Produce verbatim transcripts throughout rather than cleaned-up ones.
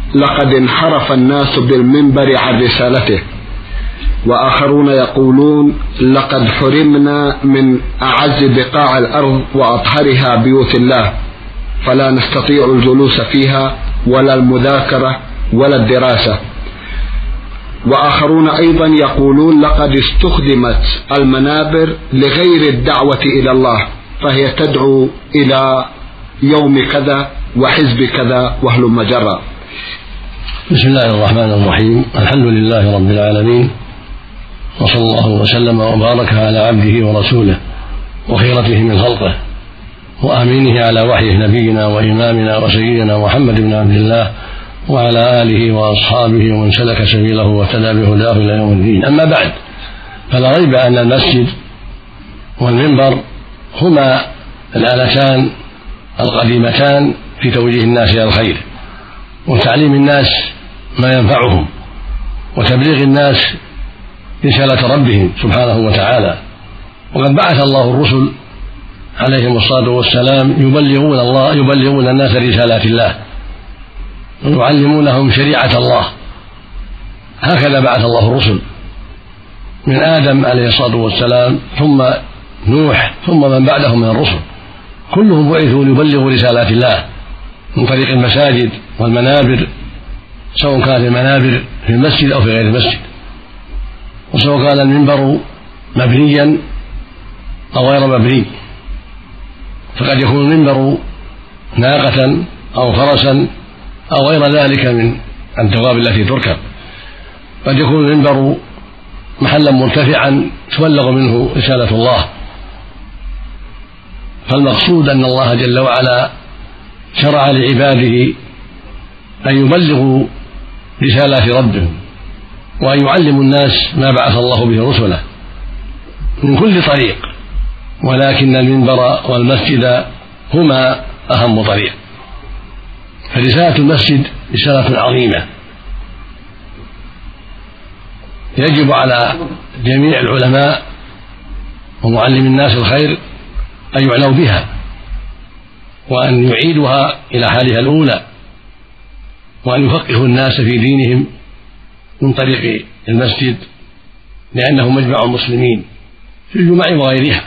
لقد انحرف الناس بالمنبر عن رسالته، وآخرون يقولون لقد حرمنا من أعز بقاع الأرض وأطهرها بيوت الله، فلا نستطيع الجلوس فيها ولا المذاكرة ولا الدراسة. وآخرون أيضا يقولون لقد استخدمت المنابر لغير الدعوة إلى الله، فهي تدعو إلى يوم كذا وحزب كذا وهلم جرا. بسم الله الرحمن الرحيم. الحمد لله رب العالمين، وصلى الله وسلم وبارك على عبده ورسوله وخيرته من خلقه وأمينه على وحيه نبينا وإمامنا وسيدنا محمد بن عبد الله وعلى آله وأصحابه ومن سلك سبيله واهتدى بهداه إلى يوم الدين. أما بعد، فلا ريب أن المسجد والمنبر هما الآلتان القديمتان في توجيه الناس إلى الخير وتعليم الناس ما ينفعهم وتبليغ الناس رسالة ربهم سبحانه وتعالى. وقد بعث الله الرسل عليهم الصلاة والسلام يبلغون الله يبلغون الناس رسالات الله ويعلمونهم شريعة الله. هكذا بعث الله الرسل من آدم عليه الصلاة والسلام ثم نوح ثم من بعده من الرسل، كلهم بعثوا ليبلغوا رسالات الله من طريق المساجد والمنابر، سواء كانت المنابر في المسجد أو في غير المسجد، وسواء كان المنبر مبنيا أو غير مبني. فقد يكون المنبر ناقة أو فرسا أو غير ذلك من الدواب التي تركب. قد يكون المنبر محلا مرتفعا تبلغ منه رسالة الله. فالمقصود أن الله جل وعلا شرع لعباده أن يبلغوا رسالات ربهم وأن يعلموا الناس ما بعث الله به رسله من كل طريق، ولكن المنبر والمسجد هما أهم طريق. فرسالة المسجد رسالة عظيمة يجب على جميع العلماء ومعلم الناس الخير أن يعنوا بها وأن يعيدوها إلى حالها الأولى، وأن يفقهوا الناس في دينهم من طريق المسجد، لأنه مجمع المسلمين في الجمع وغيرها.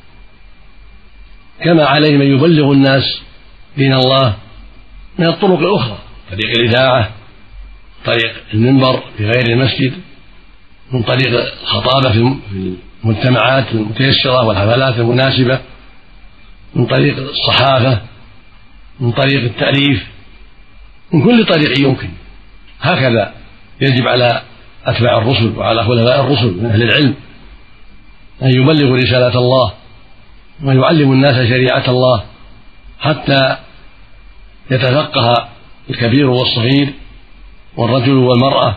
كما عليهم أن يبلغوا الناس دين الله من الطرق الأخرى، طريق الإذاعة، طريق المنبر في غير المسجد، من طريق الخطابة في المجتمعات المتيسرة والحفلات المناسبة، من طريق الصحافة، من طريق التأليف، من كل طريق يمكن. هكذا يجب على أتباع الرسل وعلى خلفاء الرسل من أهل العلم أن يبلغوا رسالة الله ويعلموا الناس شريعة الله حتى يتفقه الكبير والصغير والرجل والمرأة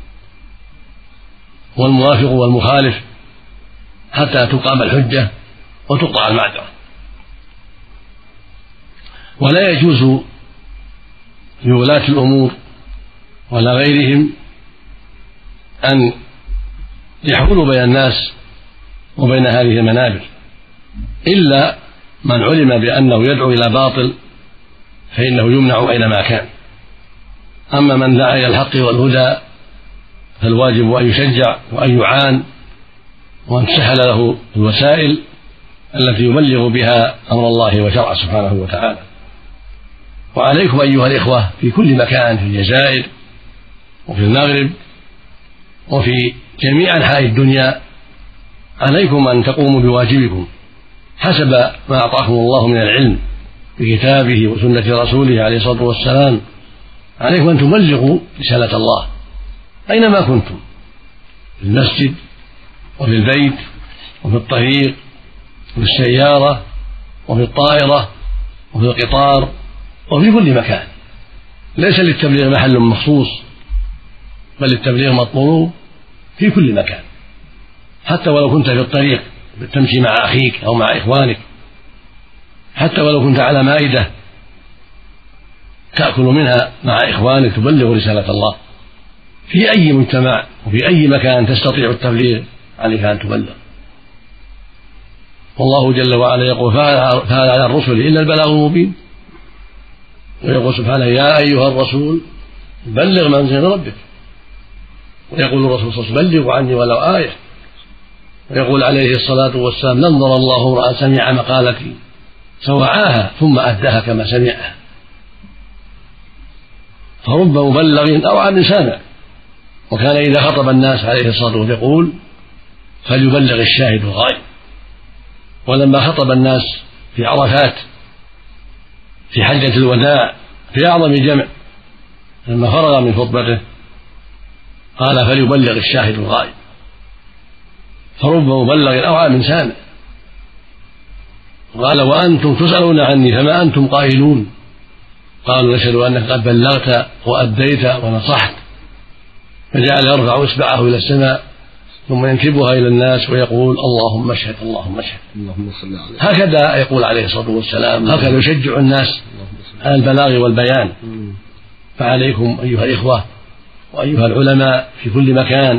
والموافق والمخالف، حتى تقام الحجة وتقطع المعذرة. ولا يجوز لولاة الأمور ولا غيرهم أن يحولوا بين الناس وبين هذه المنابر، إلا من علم بأنه يدعو إلى باطل فإنه يمنع أينما كان. أما من دعا إلى الحق والهدى فالواجب أن يشجع وأن يعان وأن تسهل له الوسائل التي يبلغ بها أمر الله وشرعه سبحانه وتعالى. وعليكم أيها الإخوة في كل مكان، في الجزائر وفي المغرب وفي جميع أنحاء الدنيا، عليكم أن تقوموا بواجبكم حسب ما أعطاكم الله من العلم بكتابه وسنة رسوله عليه الصلاة والسلام. عليكم أن تبلغوا رسالة الله أينما كنتم، في المسجد وفي البيت وفي الطريق وفي السيارة وفي الطائرة وفي القطار وفي كل مكان. ليس للتبليغ محل مخصوص، بل التبليغ مطلوب في كل مكان، حتى ولو كنت في الطريق تمشي مع أخيك أو مع إخوانك، حتى ولو كنت على مائدة تأكل منها مع إخوانك تبلغ رسالة الله. في أي مجتمع وفي أي مكان تستطيع التبليغ عليك أن تبلغ. والله جل وعلا يقول: فهل على الرسل إلا البلاغ المبين. ويقول سبحانه: يا أيها الرسول بلغ منزل ربك. ويقول الرسول صلى الله عليه وسلم بلغوا عني ولو آية. ويقول عليه الصلاة والسلام نظر الله امرأ سمع مقالتي فوعاها ثم أداها كما سمعها. فرب مبلغ أوعى من سامع. وكان إذا خطب الناس عليه الصلاة والسلام يقول فليبلغ الشاهد الغائب. ولما خطب الناس في عرفات في حجة الوداع في أعظم جمع لما فرغ من خطبته قال فليبلغ الشاهد الغائب. فرب مبلغ أوعى من سامع. قال وأنتم تسألون عني فما أنتم قائلون؟ قالوا نشهد أنك قد بلغت وأديت ونصحت. فجعل يرفع إصبعه إلى السماء ثم ينكبها إلى الناس ويقول اللهم اشهد اللهم اشهد. اللهم صل عليه. هكذا يقول عليه الصلاة والسلام، هكذا يشجع الناس على البلاغ والبيان. فعليكم أيها الإخوة وأيها العلماء في كل مكان،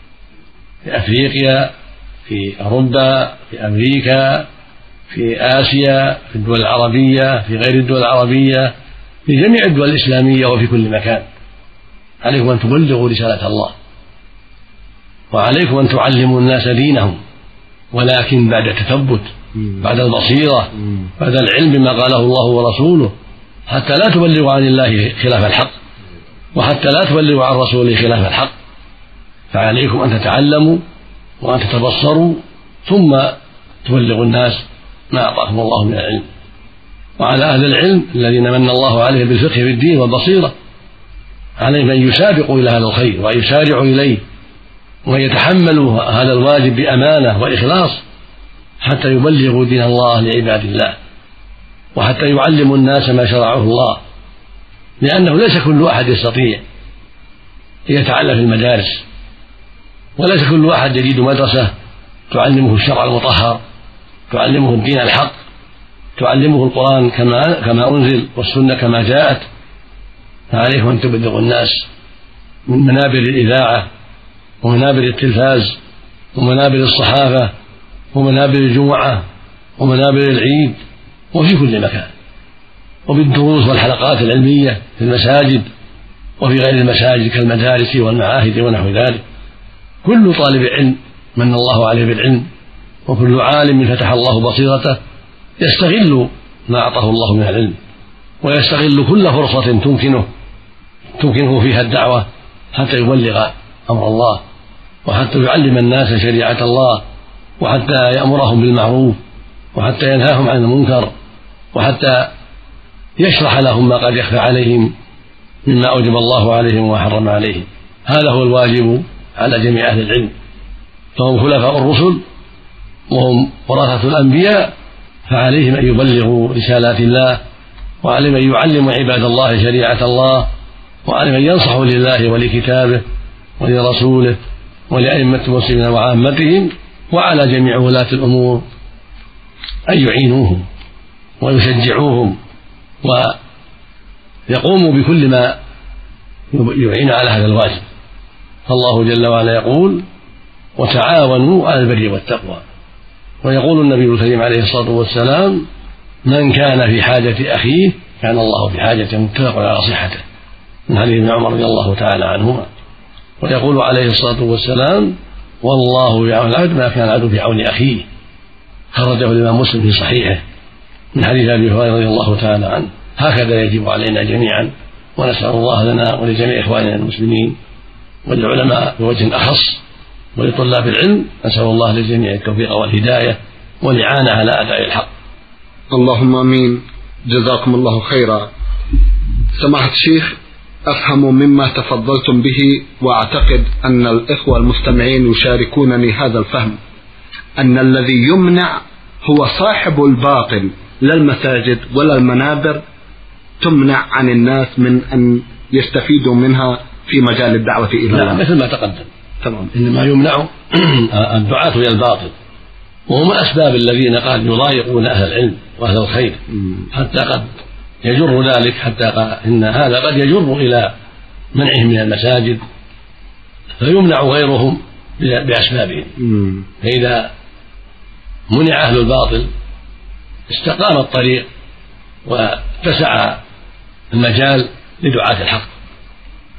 في أفريقيا، في أوروبا، في أمريكا، في آسيا، في الدول العربية، في غير الدول العربية، في جميع الدول الإسلامية وفي كل مكان، عليكم أن تبلغوا رسالة الله، وعليكم أن تعلموا الناس دينهم، ولكن بعد تثبت، بعد البصيرة، بعد العلم بما قاله الله ورسوله، حتى لا تبلغوا عن الله خلاف الحق، وحتى لا تبلغوا عن رسوله خلاف الحق. فعليكم أن تتعلموا وأن تتبصروا ثم تبلغوا الناس ما أعطاكم الله من العلم. وعلى أهل العلم الذين من الله عليهم بالفقه في الدين والبصيرة عليهم أن يسابقوا إلى هذا الخير وأن يسارعوا إليه وأن يتحملوا هذا الواجب بأمانة وإخلاص حتى يبلغوا دين الله لعباد الله، وحتى يعلموا الناس ما شرعه الله، لأنه ليس كل أحد يستطيع يتعلم في المدارس، وليس كل أحد يجد مدرسة تعلمه الشرع المطهر، تعلمه الدين الحق، تعلمه القرآن كما كما أنزل والسنة كما جاءت. فعليكم أن تبلغوا الناس من منابر الإذاعة ومنابر التلفاز ومنابر الصحافة ومنابر الجمعة ومنابر العيد وفي كل مكان، وبالدروس والحلقات العلمية في المساجد وفي غير المساجد كالمدارس والمعاهد ونحو ذلك. كل طالب علم من الله عليه بالعلم، وكل عالم فتح الله بصيرته يستغل ما أعطاه الله من العلم، ويستغل كل فرصة تمكنه تمكنه فيها الدعوة حتى يبلغ أمر الله، وحتى يعلم الناس شريعة الله، وحتى يأمرهم بالمعروف، وحتى ينهاهم عن المنكر، وحتى يشرح لهم ما قد يخفى عليهم مما أوجب الله عليهم وحرم عليهم. هذا هو الواجب على جميع أهل العلم، فهم خلفاء الرسل وهم ورثة الأنبياء، فعليهم أن يبلغوا رسالات الله، وعليهم أن يعلموا عباد الله شريعة الله، وعليهم أن ينصحوا لله ولكتابه ولرسوله ولأئمة المسلمين وعامتهم، وعلى جميع ولاة الأمور أن يعينوهم ويشجعوهم ويقوموا بكل ما يعين على هذا الواجب. فالله جل وعلا يقول وتعاونوا على البر والتقوى، ويقول النبي الكريم عليه الصلاة والسلام من كان في حاجة أخيه كان الله في حاجة، متفق على صحته، من حديث ابن عمر رضي الله تعالى عنهما. ويقول عليه الصلاة والسلام والله يعون العبد ما كان العبد في عون أخيه، خرجه الإمام مسلم في صحيحه من حديث أبي هريرة رضي الله تعالى عنه. هكذا يجب علينا جميعا، ونسأل الله لنا ولجميع إخواننا المسلمين والعلماء بوجه أخص ولطلاب العلم، نسأل الله للجميع التوفيق والهداية والإعانة على أداء الحق. اللهم آمين. جزاكم الله خيرا. سماحة الشيخ، أفهم مما تفضلتم به وأعتقد أن الإخوة المستمعين يشاركونني هذا الفهم، أن الذي يمنع هو صاحب الباطل، لا المساجد ولا المنابر تمنع عن الناس من أن يستفيدوا منها في مجال الدعوة إلى الله. نعم، مثل ما تقدم. تمام. إنما يمنع الدعاة إلى الباطل، وهم الأسباب الذين قد يضايقون أهل العلم وأهل الخير، حتى قد يجر ذلك، حتى إن هذا قد يجر إلى منعهم من المساجد، فيمنع غيرهم بأسبابهم. فإذا منع أهل الباطل استقام الطريق واتسع المجال لدعاة الحق،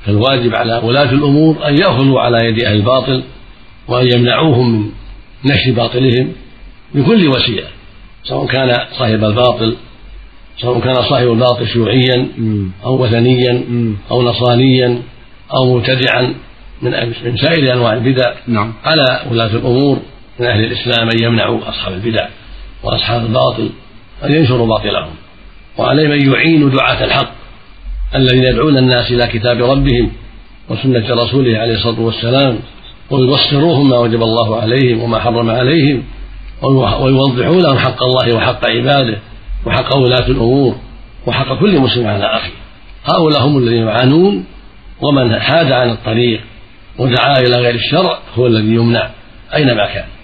فالواجب على ولاة الأمور أن يأخذوا على يد أهل الباطل وأن يمنعوهم من نشر باطلهم بكل وسيلة، سواء كان صاحب الباطل سواء كان صاحب الباطل شيوعيا أو وثنيا أو نصرانيا أو مبتدعا من سائر أنواع البدع. نعم. على ولاة الأمور من أهل الإسلام أن يمنعوا أصحاب البدع وأصحاب الباطل أن ينشروا باطلهم، وعليهم أن يعينوا دعاة الحق الذين يدعون الناس إلى كتاب ربهم وسنة رسوله عليه الصلاة والسلام، ويبصروهم ما وجب الله عليهم وما حرم عليهم، ويوضحون لهم حق الله وحق عباده وحق ولاة الأمور وحق كل مسلم على أخيه. هؤلاء هم الذين يعانون، ومن حاد عن الطريق ودعا إلى غير الشرع هو الذي يمنع أينما كان.